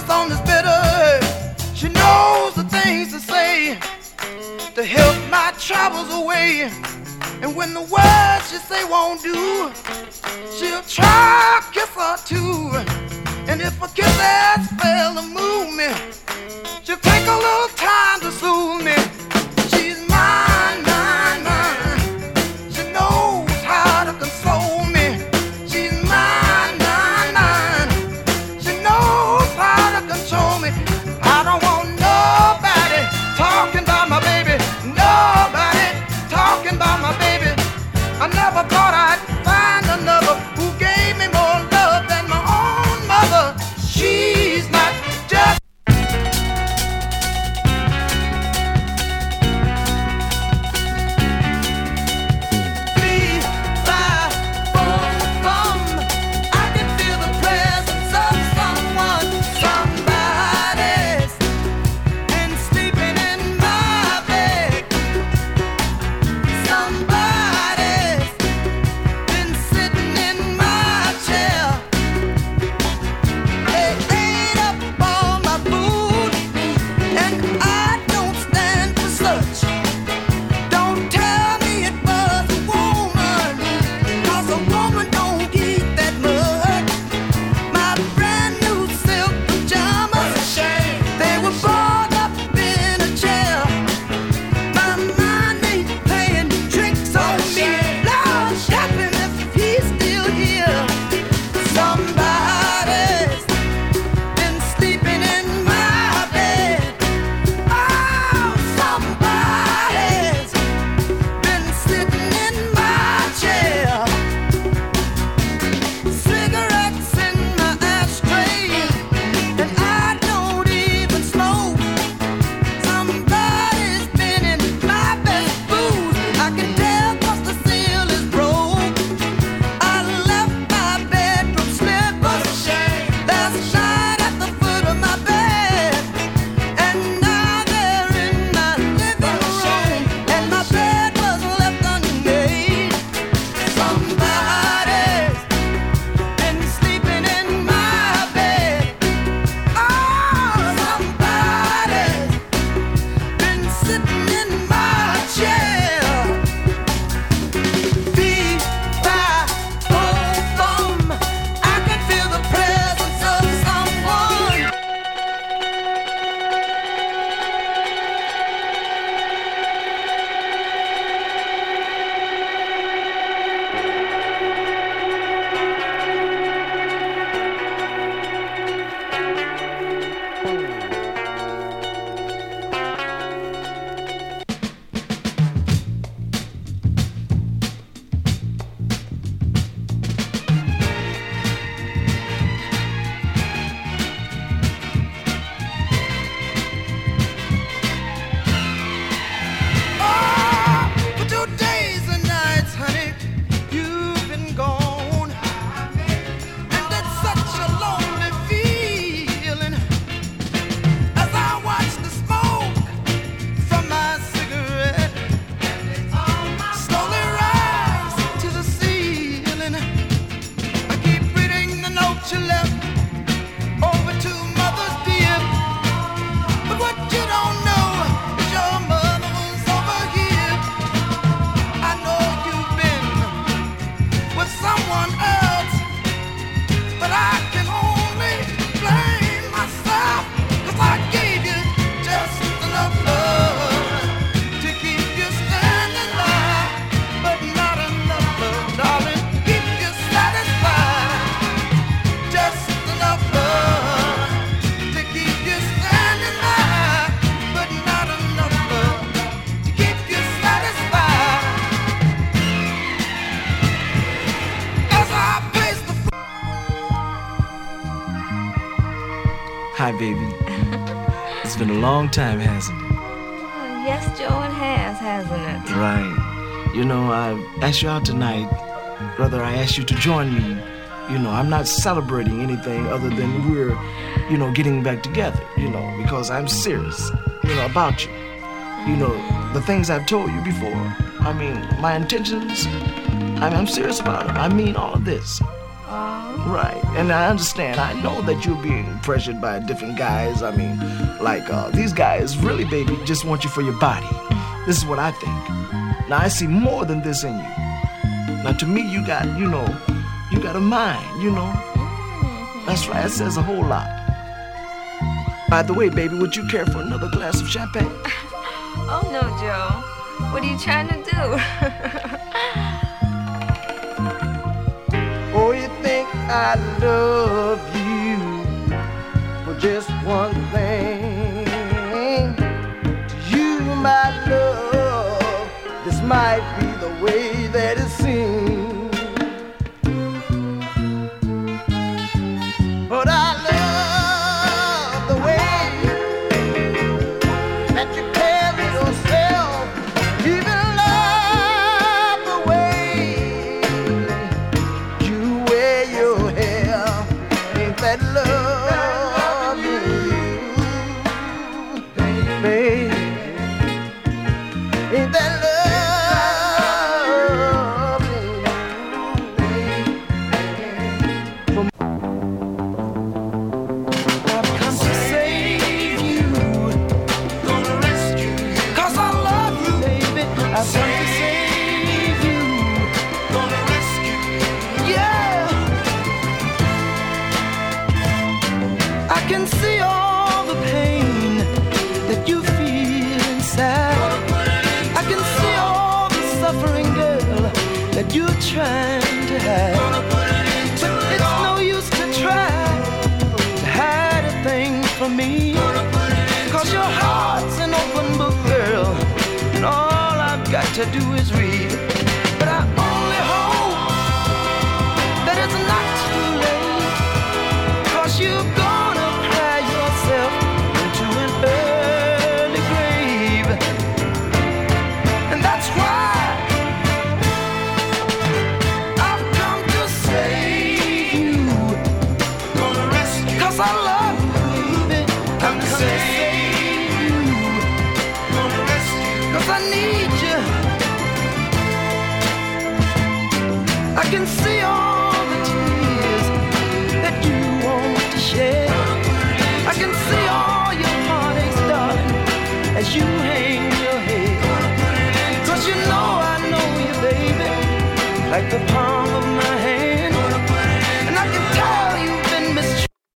this on this bitter. She knows the things to say to help my troubles away. And when the words she say won't do, she'll try a kiss or two. And if a kiss has failed to move me, she'll take a little time to soothe me. She's mine, mine, mine. She knows how to console me. She's mine, mine, mine. She knows how to control me. I don't want nobody talking about my baby. Nobody talking about my baby. I never thought I'd find another who gave me more love than my own mother. She's not just Hi, baby. It's been a long time, hasn't it? Yes, Joe, it has, hasn't it? Right. You know, I asked you out tonight. Brother, I asked you to join me. You know, I'm not celebrating anything other than we're, getting back together, because I'm serious, about you. The things I've told you before. I mean, my intentions, I'm serious about them. I mean all of this. Right, and I understand. I know that you're being pressured by different guys. I mean, like, these guys really, baby, just want you for your body. This is what I think. Now, I see more than this in you. Now, to me, you got a mind, That's right, it says a whole lot. By the way, baby, would you care for another glass of champagne? Oh, no, Joe. What are you trying to do? Oh, you think I love you for just one thing? To you, my love, this might be the way that it seems. But I love the way that you carry yourself, even love the way you wear your hair. Ain't that loving you, baby? Ain't that loving you? I've come to save you, gonna rescue you, 'cause I love you, baby. I've come to save you, gonna rescue you, yeah. I can see all the pain that you feel inside. I can see all the suffering, girl, that you're trying to hide. But it's no use to try to hide a thing from me, 'cause your heart's an open book, girl, and all I've got to do is read. But I only hope that it's not too late, 'cause you're gonna cry yourself into an early grave. And that's why I've come to save you, gonna rescue, 'cause I love you, baby. I've come to save you, gonna rescue, 'cause I need you. I can see all the tears that you want to shed. I can see all your heartaches, darling, as you hang your head. 'Cause you know I know you, baby, like the